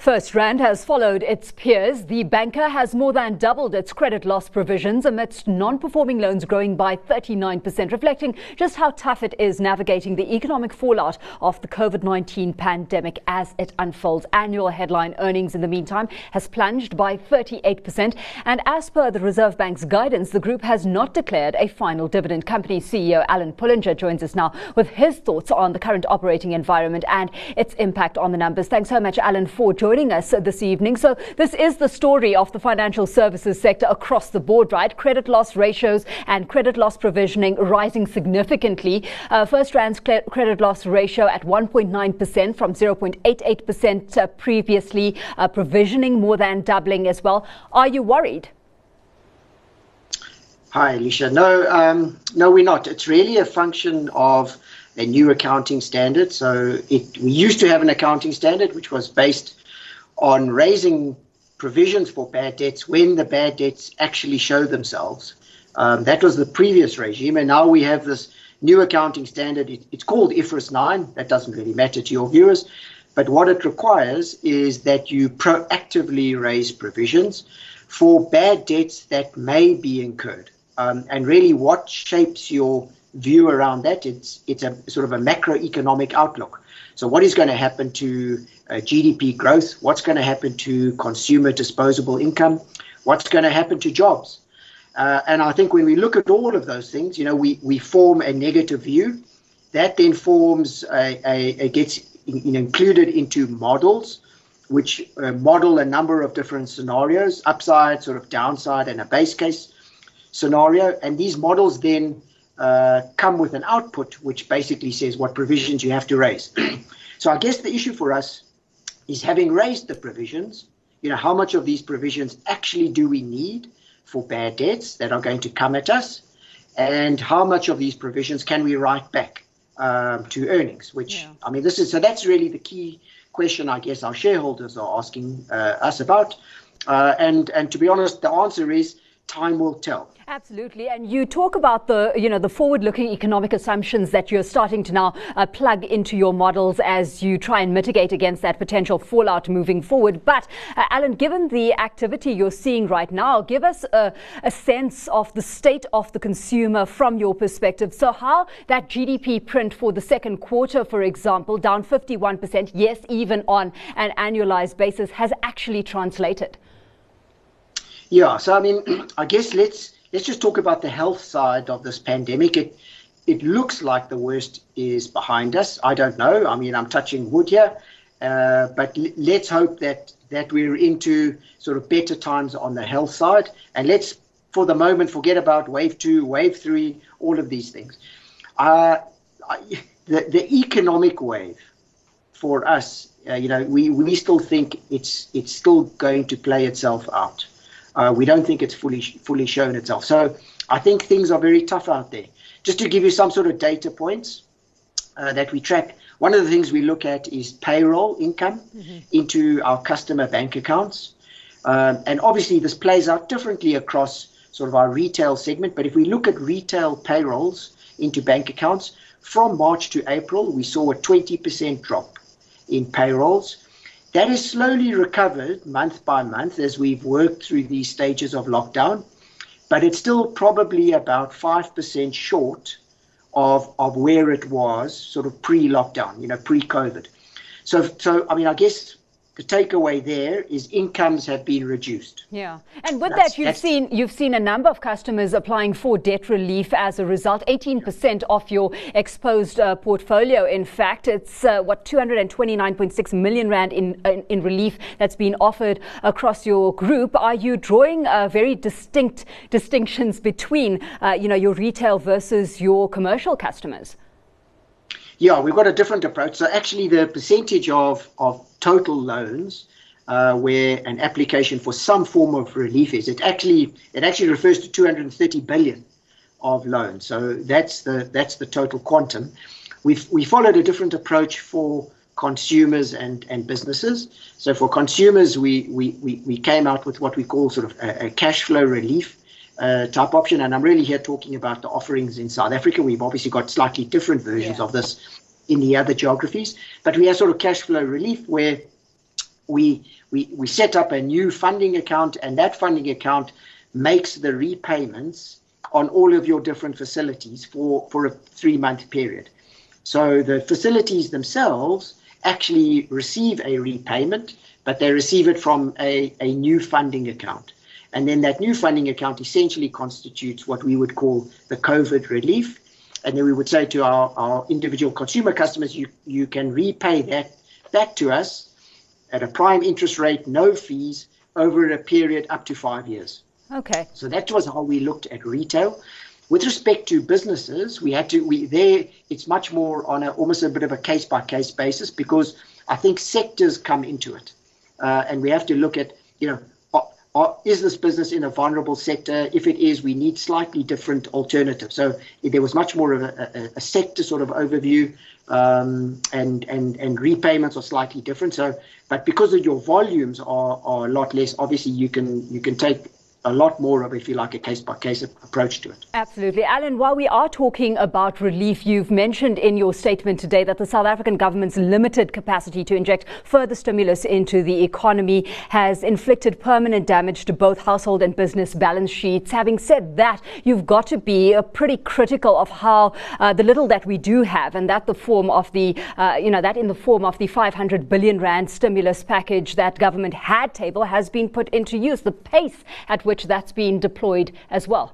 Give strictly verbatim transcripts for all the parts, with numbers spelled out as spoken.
FirstRand has followed its peers. The banker has more than doubled its credit loss provisions amidst non-performing loans growing by thirty-nine percent, reflecting just how tough it is navigating the economic fallout of the COVID nineteen pandemic as it unfolds. Annual headline earnings, in the meantime, has plunged by thirty-eight percent. And as per the Reserve Bank's guidance, the group has not declared a final dividend. Company C E O Alan Pullinger joins us now with his thoughts on the current operating environment and its impact on the numbers. Thanks so much, Alan, for joining us this evening. So this is the story of the financial services sector across the board, right? Credit loss ratios and credit loss provisioning rising significantly. Uh, FirstRand's credit loss ratio at one point nine percent from zero point eight eight percent uh, previously, uh, provisioning more than doubling as well. Are you worried? Hi, Alicia. No, um, no, we're not. It's really a function of a new accounting standard. So it, we used to have an accounting standard which was based on raising provisions for bad debts when the bad debts actually show themselves. Um, that was the previous regime, and now we have this new accounting standard. It, it's called I F R S nine. That doesn't really matter to your viewers, but what it requires is that you proactively raise provisions for bad debts that may be incurred. Um, and really what shapes your view around that, it's, it's a sort of a macroeconomic outlook. So what is going to happen to uh, G D P growth? What's going to happen to consumer disposable income? What's going to happen to jobs? Uh, and I think when we look at all of those things, you know, we, we form a negative view. That then forms, a, a, a gets in, included into models, which uh, model a number of different scenarios, upside, sort of downside, and a base case scenario. And these models then Uh, come with an output which basically says what provisions you have to raise. So I guess the issue for us is, having raised the provisions, you know, how much of these provisions actually do we need for bad debts that are going to come at us, and how much of these provisions can we write back um, to earnings, which, yeah. I mean, this is, so that's really the key question I guess our shareholders are asking uh, us about. Uh, and, and to be honest, the answer is time will tell. Absolutely. And you talk about the, you know, the forward-looking economic assumptions that you're starting to now uh, plug into your models as you try and mitigate against that potential fallout moving forward. But uh, Alan, given the activity you're seeing right now, give us a, a sense of the state of the consumer from your perspective. So how that G D P print for the second quarter, for example, down fifty-one percent, yes, even on an annualized basis, has actually translated. Yeah. So, I mean, I guess let's Let's just talk about the health side of this pandemic. It it looks like the worst is behind us. I don't know. I mean, I'm touching wood here, uh, but l- let's hope that that we're into sort of better times on the health side. And let's, for the moment, forget about wave two, wave three, all of these things. Uh, I, the the economic wave for us, uh, you know, we we still think it's it's still going to play itself out. Uh, we don't think it's fully fully shown itself. So I think things are very tough out there. Just to give you some sort of data points uh, that we track, one of the things we look at is payroll income mm-hmm. into our customer bank accounts. Um, and obviously this plays out differently across sort of our retail segment. But if we look at retail payrolls into bank accounts, from March to April, we saw a twenty percent drop in payrolls. That has slowly recovered month by month as we've worked through these stages of lockdown, but it's still probably about five percent short of, of where it was sort of pre-lockdown, you know, pre-COVID. So, so I mean, I guess the takeaway there is incomes have been reduced. Yeah. And with that's, that, you've seen you've seen a number of customers applying for debt relief as a result. eighteen percent of your exposed uh, portfolio. In fact, it's uh, what two hundred twenty-nine point six million rand in, in in relief that's been offered across your group. Are you drawing uh, very distinct distinctions between uh, you know, your retail versus your commercial customers? Yeah, we've got a different approach. So actually the percentage of, of total loans uh, where an application for some form of relief is, it actually it actually refers to two hundred thirty billion of loans. So that's the that's the total quantum. We've we followed a different approach for consumers and, and businesses. So for consumers, we, we, we, we came out with what we call sort of a, a cash flow relief Uh, type option, and I'm really here talking about the offerings in South Africa. We've obviously got slightly different versions yeah. of this in the other geographies, but we have sort of cash flow relief where we, we, we set up a new funding account, and that funding account makes the repayments on all of your different facilities for, for a three-month period. So the facilities themselves actually receive a repayment, but they receive it from a, a new funding account. And then that new funding account essentially constitutes what we would call the COVID relief. And then we would say to our, our individual consumer customers, you, you can repay that back to us at a prime interest rate, no fees, over a period up to five years. Okay. So that was how we looked at retail. With respect to businesses, we had to, we there, it's much more on a, almost a bit of a case-by-case basis, because I think sectors come into it. Uh, and we have to look at, you know, are, are, is this business in a vulnerable sector? If it is, we need slightly different alternatives. So there was much more of a, a, a sector sort of overview, um, and, and, and repayments are slightly different. So, but because of your volumes are, are a lot less, obviously you can, you can take a lot more of, if you like, a case-by-case approach to it. Absolutely. Alan, while we are talking about relief, you've mentioned in your statement today that the South African government's limited capacity to inject further stimulus into the economy has inflicted permanent damage to both household and business balance sheets. Having said that, you've got to be uh, pretty critical of how uh, the little that we do have, and that the form of the, uh, you know, that in the form of the five hundred billion rand stimulus package that government had tabled has been put into use. The pace at which that's been deployed as well.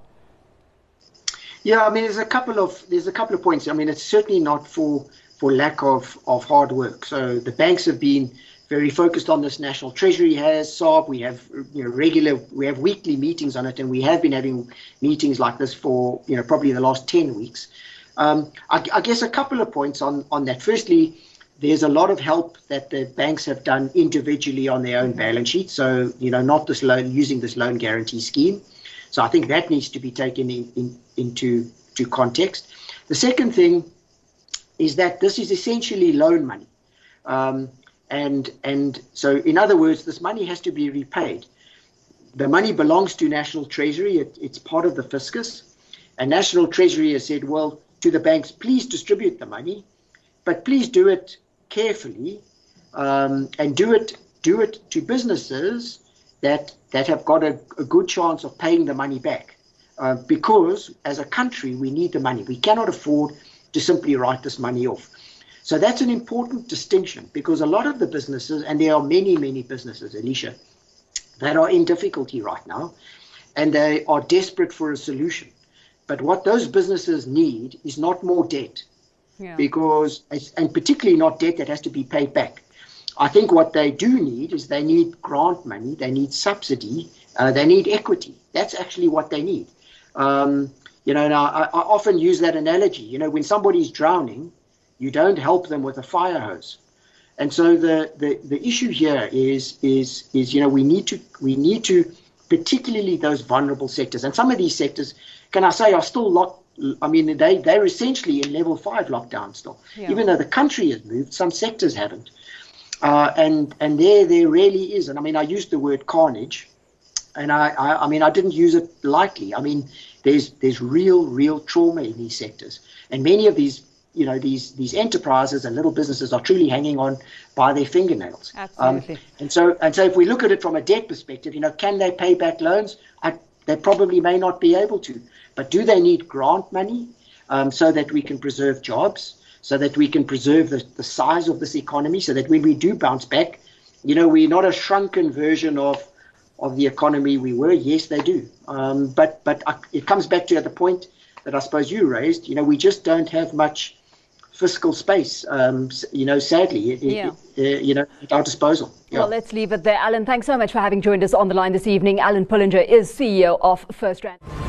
Yeah, I mean, there's a couple of there's a couple of points. I mean, it's certainly not for for lack of of hard work. So the banks have been very focused on this. National Treasury has, S A R B. We have, you know, regular, we have weekly meetings on it, and we have been having meetings like this for, you know, probably the last ten weeks. Um, I, I guess a couple of points on on that. Firstly, there's a lot of help that the banks have done individually on their own balance sheet. So, you know, not this loan, using this loan guarantee scheme. So I think that needs to be taken in, in, into to context. The second thing is that this is essentially loan money. Um, and, and so, in other words, this money has to be repaid. The money belongs to National Treasury. It, it's part of the fiscus. And National Treasury has said, well, to the banks, please distribute the money, but please do it carefully, um, and do it do it to businesses that that have got a, a good chance of paying the money back, uh, because as a country we need the money. We cannot afford to simply write this money off. So that's an important distinction, because a lot of the businesses, and there are many many businesses, Alicia, that are in difficulty right now, and they are desperate for a solution. But what those businesses need is not more debt. Yeah. Because, and particularly not debt that has to be paid back. I think what they do need is they need grant money, they need subsidy, uh, they need equity. That's actually what they need. Um, you know, and I, I often use that analogy. You know, when somebody's drowning, you don't help them with a fire hose. And so the, the, the issue here is is is you know we need to we need to particularly those vulnerable sectors, and some of these sectors, can I say, are still locked. I mean, they, they're essentially in level five lockdown still. Yeah. Even though the country has moved, some sectors haven't. Uh, and and there there really is. And I mean, I used the word carnage. And I, I, I mean, I didn't use it lightly. I mean, there's there's real, real trauma in these sectors. And many of these, you know, these these enterprises and little businesses are truly hanging on by their fingernails. Absolutely. Um, and so and so if we look at it from a debt perspective, you know, can they pay back loans? I, they probably may not be able to. But do they need grant money, um, so that we can preserve jobs, so that we can preserve the, the size of this economy, so that when we do bounce back, you know, we're not a shrunken version of of the economy we were? Yes, they do. Um, but but I, it comes back to the point that I suppose you raised. You know, we just don't have much fiscal space, um, you know, sadly, it, yeah. it, uh, you know, at our disposal. Yeah. Well, let's leave it there. Alan, thanks so much for having joined us on the line this evening. Alan Pullinger is C E O of FirstRand.